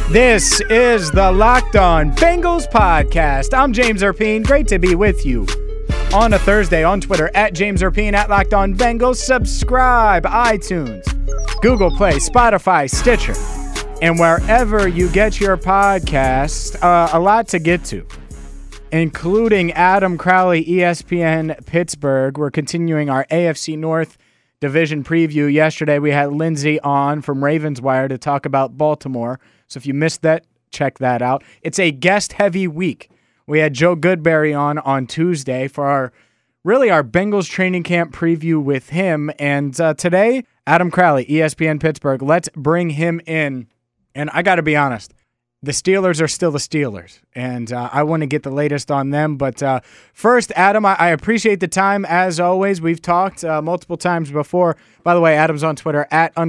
This is the Locked On Bengals podcast. I'm James Erpine. Great to be with you on a Thursday on Twitter at James Erpine at Locked On Bengals. Subscribe, iTunes, Google Play, Spotify, Stitcher, and wherever you get your podcast. A lot to get to, including Adam Crowley, ESPN Pittsburgh. We're continuing our AFC North division preview. Yesterday we had Lindsay on from Ravenswire to talk about Baltimore. So if you missed that, check that out. It's a guest-heavy week. We had Joe Goodberry on Tuesday for our Bengals training camp preview with him. And today, Adam Crowley, ESPN Pittsburgh. Let's bring him in. And I got to be honest, the Steelers are still the Steelers. And I want to get the latest on them. But first, Adam, I appreciate the time. As always, we've talked multiple times before. By the way, Adam's on Twitter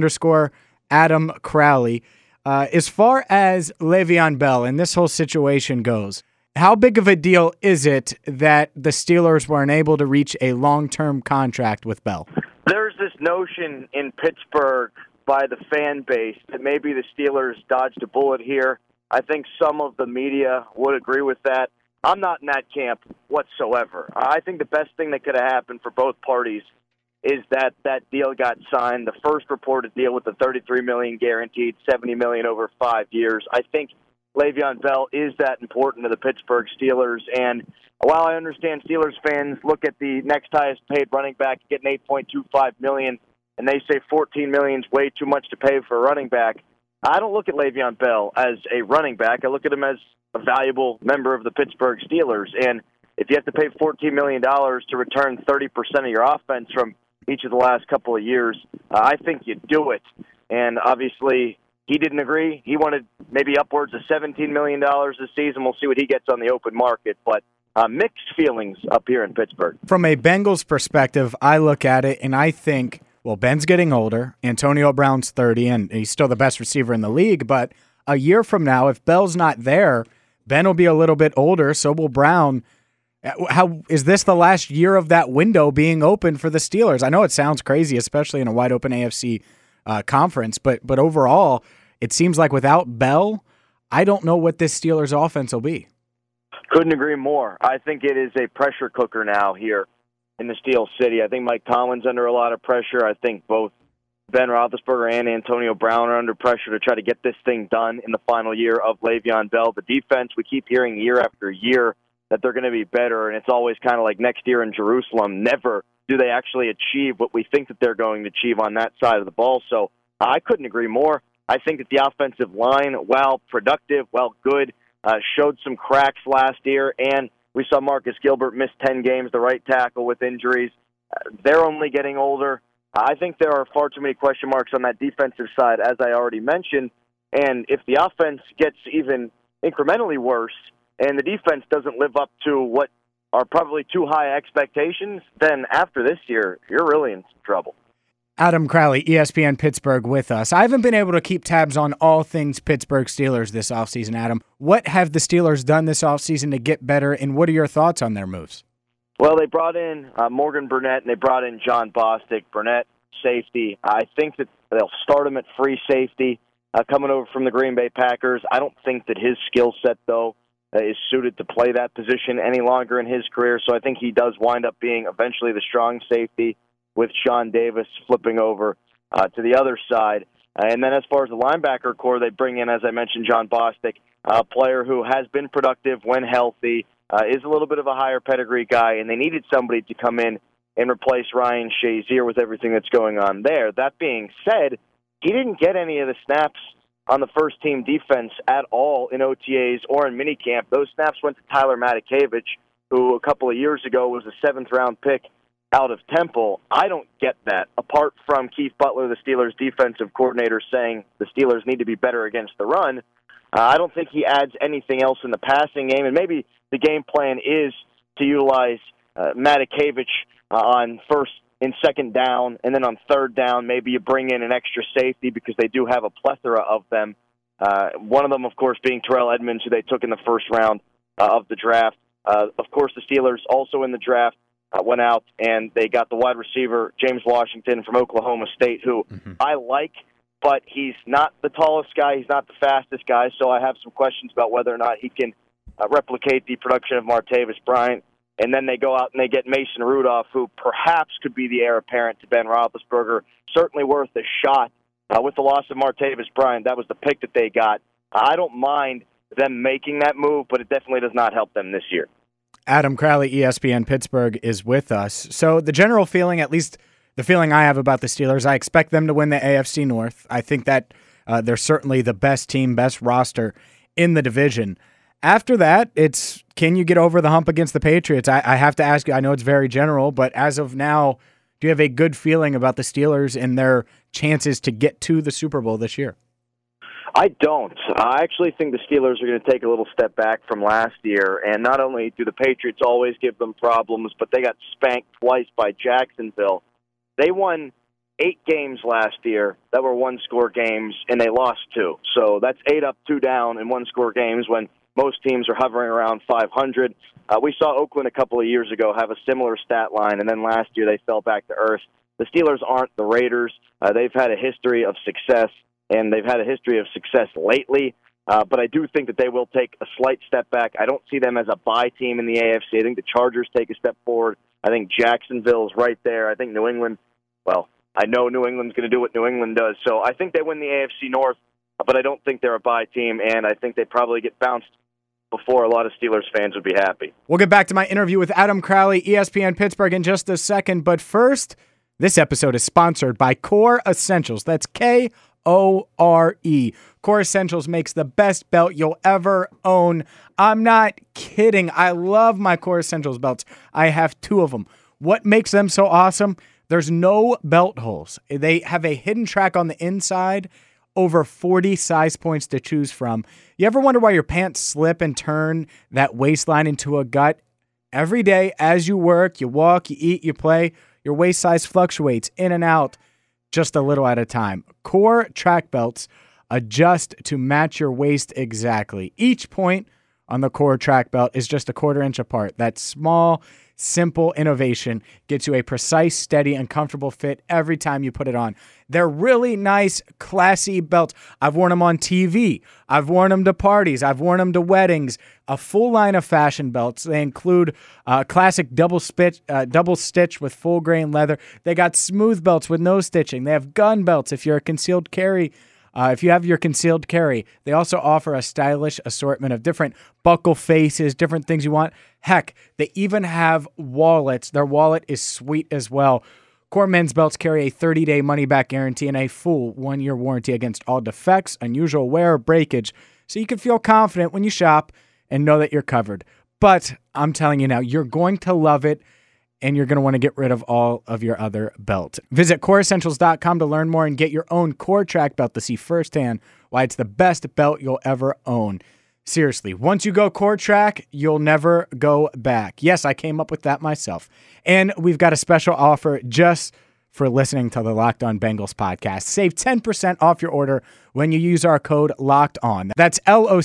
@_Adam Crowley. As far as Le'Veon Bell and this whole situation goes, how big of a deal is it that the Steelers weren't able to reach a long-term contract with Bell? There's this notion in Pittsburgh by the fan base that maybe the Steelers dodged a bullet here. I think some of the media would agree with that. I'm not in that camp whatsoever. I think the best thing that could have happened for both parties is that deal got signed, the first reported deal with the $33 million guaranteed, $70 million over 5 years. I think Le'Veon Bell is that important to the Pittsburgh Steelers. And while I understand Steelers fans look at the next highest paid running back getting $8.25 million, and they say $14 million is way too much to pay for a running back, I don't look at Le'Veon Bell as a running back. I look at him as a valuable member of the Pittsburgh Steelers. And if you have to pay $14 million to return 30% of your offense from each of the last couple of years, I think you do it. And obviously, he didn't agree. He wanted maybe upwards of $17 million this season. We'll see what he gets on the open market. But mixed feelings up here in Pittsburgh. From a Bengals perspective, I look at it and I think, well, Ben's getting older. Antonio Brown's 30, and he's still the best receiver in the league. But a year from now, if Bell's not there, Ben will be a little bit older, so will Brown. How is this the last year of that window being open for the Steelers? I know it sounds crazy, especially in a wide open AFC conference, but overall, it seems like without Bell, I don't know what this Steelers offense will be. Couldn't agree more. I think it is a pressure cooker now here in the Steel City. I think Mike Tomlin's under a lot of pressure. I think both Ben Roethlisberger and Antonio Brown are under pressure to try to get this thing done in the final year of Le'Veon Bell. The defense, we keep hearing year after year that they're going to be better, and it's always kind of like next year in Jerusalem. Never do they actually achieve what we think that they're going to achieve on that side of the ball. So I couldn't agree more. I think that the offensive line, while productive, while good, showed some cracks last year, and we saw Marcus Gilbert miss 10 games, the right tackle with injuries. They're only getting older. I think there are far too many question marks on that defensive side, as I already mentioned, and if the offense gets even incrementally worse, and the defense doesn't live up to what are probably too high expectations, then after this year, you're really in trouble. Adam Crowley, ESPN Pittsburgh, with us. I haven't been able to keep tabs on all things Pittsburgh Steelers this offseason, Adam. What have the Steelers done this offseason to get better, and what are your thoughts on their moves? Well, they brought in Morgan Burnett, and they brought in John Bostic. Burnett, safety. I think that they'll start him at free safety, coming over from the Green Bay Packers. I don't think that his skill set, though, is suited to play that position any longer in his career, so I think he does wind up being eventually the strong safety with Sean Davis flipping over to the other side. And then as far as the linebacker core, they bring in, as I mentioned, John Bostic, a player who has been productive when healthy, is a little bit of a higher pedigree guy, and they needed somebody to come in and replace Ryan Shazier with everything that's going on there. That being said, he didn't get any of the snaps on the first-team defense at all in OTAs or in minicamp. Those snaps went to Tyler Matakevich, who a couple of years ago was a seventh-round pick out of Temple. I don't get that, apart from Keith Butler, the Steelers' defensive coordinator, saying the Steelers need to be better against the run. I don't think he adds anything else in the passing game, and maybe the game plan is to utilize Matakevich on first and second down, and then on third down, maybe you bring in an extra safety because they do have a plethora of them. One of them, of course, being Terrell Edmonds, who they took in the first round of the draft. Of course, the Steelers also in the draft went out and they got the wide receiver, James Washington from Oklahoma State, who I like but he's not the tallest guy. He's not the fastest guy, so I have some questions about whether or not he can replicate the production of Martavis Bryant. And then they go out and they get Mason Rudolph, who perhaps could be the heir apparent to Ben Roethlisberger. Certainly worth a shot. With the loss of Martavis Bryant, that was the pick that they got. I don't mind them making that move, but it definitely does not help them this year. Adam Crowley, ESPN Pittsburgh, is with us. So the general feeling, at least the feeling I have about the Steelers, I expect them to win the AFC North. I think that they're certainly the best team, best roster in the division. After that, it's can you get over the hump against the Patriots? I have to ask you, I know it's very general, but as of now, do you have a good feeling about the Steelers and their chances to get to the Super Bowl this year? I don't. I actually think the Steelers are going to take a little step back from last year, and not only do the Patriots always give them problems, but they got spanked twice by Jacksonville. They won 8 games last year that were one-score games, and they lost 2. So that's 8 up, 2 down in one-score games when most teams are hovering around 500. We saw Oakland a couple of years ago have a similar stat line, and then last year they fell back to earth. The Steelers aren't the Raiders. They've had a history of success, and they've had a history of success lately. But I do think that they will take a slight step back. I don't see them as a bye team in the AFC. I think the Chargers take a step forward. I think Jacksonville's right there. I think New England, well, I know New England's going to do what New England does. So I think they win the AFC North, but I don't think they're a bye team, and I think they probably get bounced before a lot of Steelers fans would be happy. We'll get back to my interview with Adam Crowley, ESPN Pittsburgh, in just a second. But first, this episode is sponsored by Core Essentials. That's Kore. Core Essentials makes the best belt you'll ever own. I'm not kidding. I love my Core Essentials belts. I have 2 of them. What makes them so awesome? There's no belt holes. They have a hidden track on the inside, over 40 size points to choose from. You ever wonder why your pants slip and turn that waistline into a gut? Every day as you work, you walk, you eat, you play, your waist size fluctuates in and out just a little at a time. Core track belts adjust to match your waist exactly. Each point on the Core track belt is just a 1/4 inch apart. That small, simple innovation gets you a precise, steady, and comfortable fit every time you put it on. They're really nice, classy belts. I've worn them on TV. I've worn them to parties. I've worn them to weddings. A full line of fashion belts. They include classic double stitch with full grain leather. They got smooth belts with no stitching. They have gun belts if you're a concealed carry. If you have your concealed carry, they also offer a stylish assortment of different buckle faces, different things you want. Heck, they even have wallets. Their wallet is sweet as well. Core men's belts carry a 30-day money-back guarantee and a full 1-year warranty against all defects, unusual wear, or breakage, so you can feel confident when you shop and know that you're covered. But I'm telling you now, you're going to love it, and you're going to want to get rid of all of your other belts. Visit CoreEssentials.com to learn more and get your own Core track belt to see firsthand why it's the best belt you'll ever own. Seriously, once you go Core track, you'll never go back. Yes, I came up with that myself. And we've got a special offer just for listening to the Locked On Bengals podcast. Save 10% off your order when you use our code Locked On. That's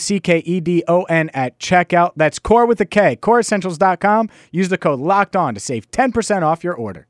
LOCKEDON at checkout. That's Core with a K. CoreEssentials.com. Use the code Locked On to save 10% off your order.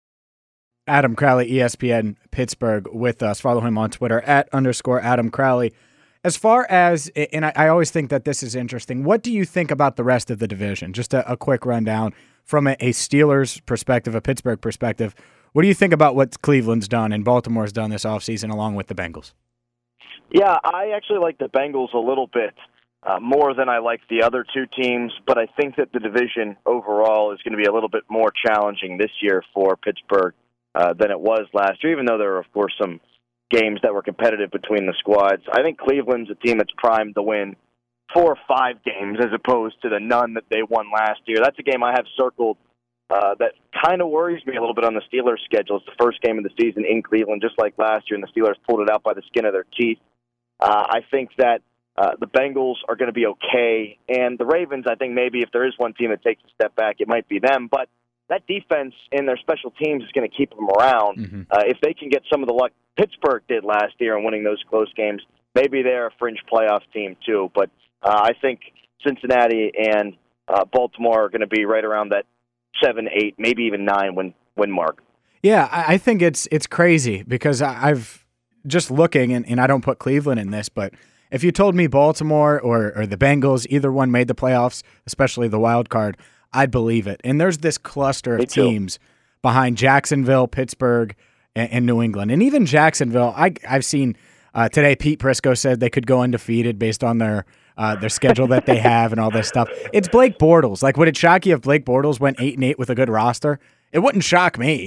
Adam Crowley, ESPN Pittsburgh, with us. Follow him on Twitter @_Adam Crowley. As far as, and I always think that this is interesting, what do you think about the rest of the division? Just a quick rundown from a Steelers perspective, a Pittsburgh perspective. What do you think about what Cleveland's done and Baltimore's done this offseason along with the Bengals? Yeah, I actually like the Bengals a little bit more than I like the other 2 teams, but I think that the division overall is going to be a little bit more challenging this year for Pittsburgh than it was last year, even though there are, of course, some games that were competitive between the squads. I think Cleveland's a team that's primed to win 4 or 5 games as opposed to the none that they won last year. That's a game I have circled that kind of worries me a little bit on the Steelers' schedule. It's the first game of the season in Cleveland, just like last year, and the Steelers pulled it out by the skin of their teeth. I think that the Bengals are going to be okay, and the Ravens, I think maybe if there is one team that takes a step back, it might be them, but that defense and their special teams is going to keep them around. Mm-hmm. If they can get some of the luck Pittsburgh did last year in winning those close games, maybe they're a fringe playoff team too. But I think Cincinnati and Baltimore are going to be right around that 7, 8, maybe even 9 win mark. Yeah, I think it's crazy because I've just looking, and I don't put Cleveland in this, but if you told me Baltimore or the Bengals, either one made the playoffs, especially the wild card, I'd believe it. And there's this cluster of teams behind Jacksonville, Pittsburgh, and New England. And even Jacksonville, I've seen today Pete Prisco said they could go undefeated based on their schedule that they have and all this stuff. It's Blake Bortles. Like, would it shock you if Blake Bortles went 8-8 with a good roster? It wouldn't shock me.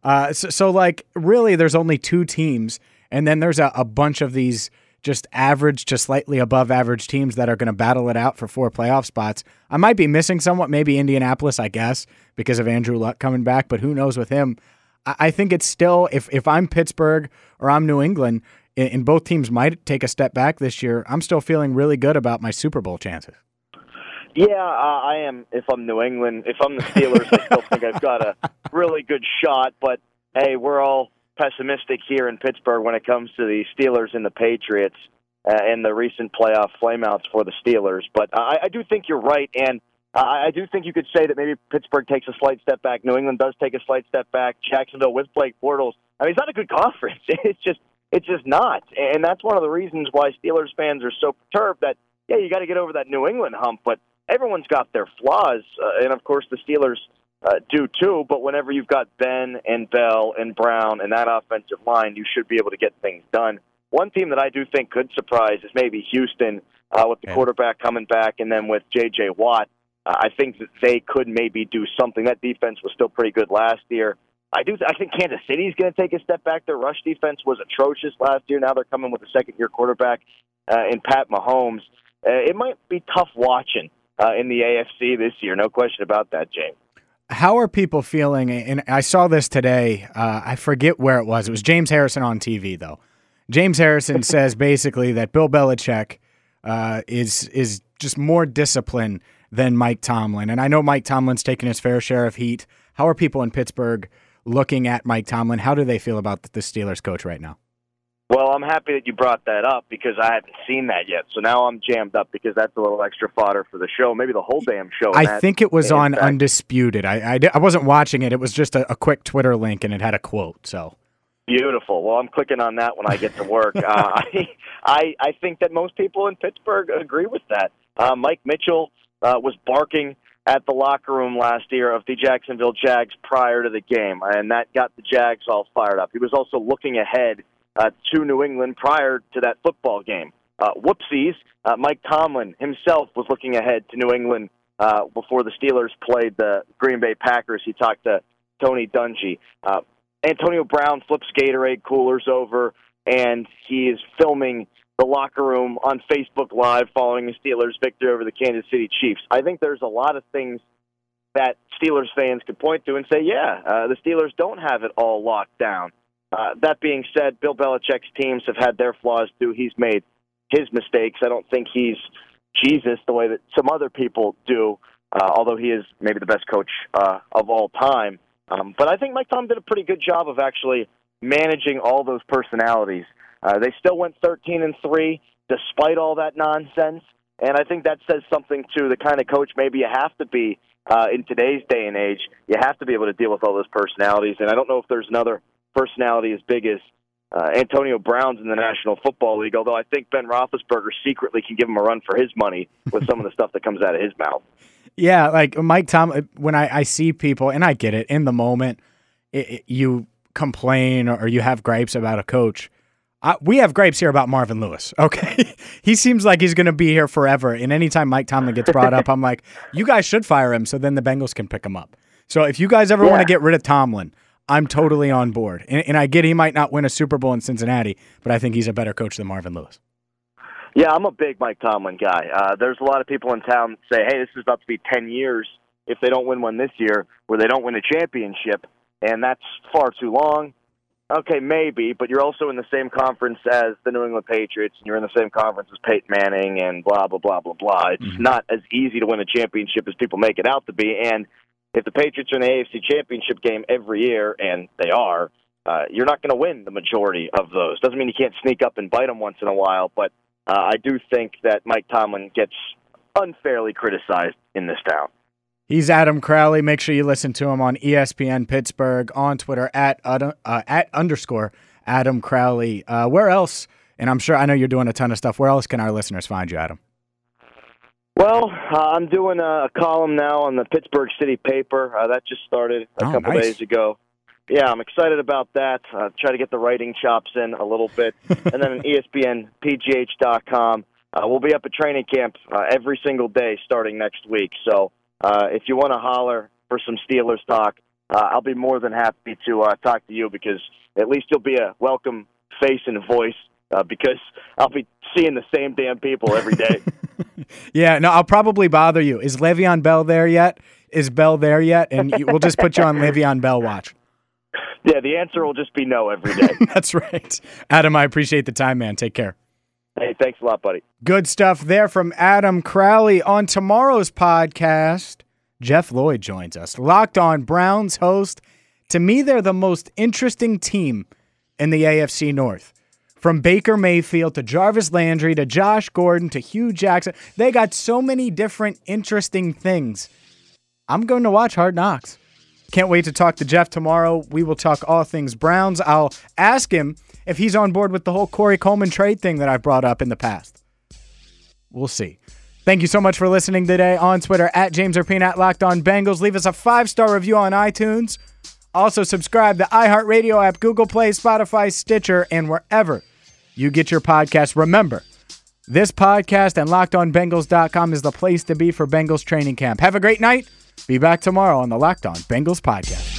So like, really, there's only two teams, and then there's a bunch of these just average to slightly above average teams that are going to battle it out for 4 playoff spots. I might be missing somewhat, maybe Indianapolis, I guess, because of Andrew Luck coming back, but who knows with him. I think it's still, if I'm Pittsburgh or I'm New England, and both teams might take a step back this year, I'm still feeling really good about my Super Bowl chances. Yeah, I am. If I'm New England, if I'm the Steelers, I still think I've got a really good shot. But, hey, we're all pessimistic here in Pittsburgh when it comes to the Steelers and the Patriots and the recent playoff flameouts for the Steelers. But I do think you're right, and I do think you could say that maybe Pittsburgh takes a slight step back. New England does take a slight step back. Jacksonville with Blake Bortles. I mean, it's not a good conference. It's just not. And that's one of the reasons why Steelers fans are so perturbed that, yeah, you got to get over that New England hump, but everyone's got their flaws, and of course the Steelers do too, but whenever you've got Ben and Bell and Brown and that offensive line, you should be able to get things done. One team that I do think could surprise is maybe Houston with the quarterback coming back, and then with J.J. Watt. I think that they could maybe do something. That defense was still pretty good last year. I think Kansas City is going to take a step back. Their rush defense was atrocious last year. Now they're coming with a second-year quarterback in Pat Mahomes. It might be tough watching in the AFC this year, no question about that, James. How are people feeling? And I saw this today. I forget where it was. It was James Harrison on TV, though. James Harrison says basically that Bill Belichick is just more disciplined than Mike Tomlin. And I know Mike Tomlin's taken his fair share of heat. How are people in Pittsburgh looking at Mike Tomlin? How do they feel about the Steelers coach right now? Well, I'm happy that you brought that up because I haven't seen that yet. So now I'm jammed up because that's a little extra fodder for the show, maybe the whole damn show. I think it was on Undisputed. I wasn't watching it. It was just a quick Twitter link, and it had a quote. So beautiful. Well, I'm clicking on that when I get to work. I think that most people in Pittsburgh agree with that. Mike Mitchell was barking at the locker room last year of the Jacksonville Jags prior to the game, and that got the Jags all fired up. He was also looking ahead to New England prior to that football game. Whoopsies, Mike Tomlin himself was looking ahead to New England before the Steelers played the Green Bay Packers. He talked to Tony Dungy. Antonio Brown flips Gatorade coolers over, and he is filming the locker room on Facebook Live following the Steelers' victory over the Kansas City Chiefs. I think there's a lot of things that Steelers fans could point to and say, the Steelers don't have it all locked down. That being said, Bill Belichick's teams have had their flaws too. He's made his mistakes. I don't think he's Jesus the way that some other people do, although he is maybe the best coach of all time. But I think Mike Tomlin did a pretty good job of actually managing all those personalities. They still went 13-3 despite all that nonsense, and I think that says something to the kind of coach maybe you have to be in today's day and age. You have to be able to deal with all those personalities, and I don't know if there's another personality as big as Antonio Brown's in the National Football League, although I think Ben Roethlisberger secretly can give him a run for his money with some of the stuff that comes out of his mouth. Yeah, like Mike Tomlin, when I see people, and I get it, in the moment, you complain or you have gripes about a coach. We have gripes here about Marvin Lewis, okay? He seems like he's going to be here forever, and anytime Mike Tomlin gets brought up, I'm like, you guys should fire him so then the Bengals can pick him up. So if you guys ever want to get rid of Tomlin, I'm totally on board. And I get he might not win a Super Bowl in Cincinnati, but I think he's a better coach than Marvin Lewis. Yeah, I'm a big Mike Tomlin guy. There's a lot of people in town that say, hey, this is about to be 10 years if they don't win one this year where they don't win a championship, and that's far too long. Okay, maybe, but you're also in the same conference as the New England Patriots, and you're in the same conference as Peyton Manning and blah, blah, blah, blah, blah. It's not as easy to win a championship as people make it out to be, and if the Patriots are in the AFC Championship game every year, and they are, you're not going to win the majority of those. Doesn't mean you can't sneak up and bite them once in a while, but I do think that Mike Tomlin gets unfairly criticized in this town. He's Adam Crowley. Make sure you listen to him on ESPN Pittsburgh, on Twitter at _ Adam Crowley. Where else? And I know you're doing a ton of stuff. Where else can our listeners find you, Adam? Well, I'm doing a column now on the Pittsburgh City paper. That just started a couple days ago. Yeah, I'm excited about that. Try to get the writing chops in a little bit. And then on ESPNPGH.com. We'll be up at training camp every single day starting next week. So if you want to holler for some Steelers talk, I'll be more than happy to talk to you, because at least you'll be a welcome face and voice, because I'll be seeing the same damn people every day. Yeah, no, I'll probably bother you. Is Le'Veon Bell there yet? Is Bell there yet? And we'll just put you on Le'Veon Bell watch. Yeah, the answer will just be no every day. That's right. Adam, I appreciate the time, man. Take care. Hey, thanks a lot, buddy. Good stuff there from Adam Crowley. On tomorrow's podcast, Jeff Lloyd joins us. Locked On Browns host. To me, they're the most interesting team in the AFC North. From Baker Mayfield to Jarvis Landry to Josh Gordon to Hugh Jackson. They got so many different interesting things. I'm going to watch Hard Knocks. Can't wait to talk to Jeff tomorrow. We will talk all things Browns. I'll ask him if he's on board with the whole Corey Coleman trade thing that I've brought up in the past. We'll see. Thank you so much for listening today. On Twitter, at James Erpine, at Locked On Bengals. Leave us a 5-star review on iTunes. Also, subscribe to iHeartRadio app, Google Play, Spotify, Stitcher, and wherever you get your podcasts. Remember, this podcast and LockedOnBengals.com is the place to be for Bengals training camp. Have a great night. Be back tomorrow on the Locked On Bengals podcast.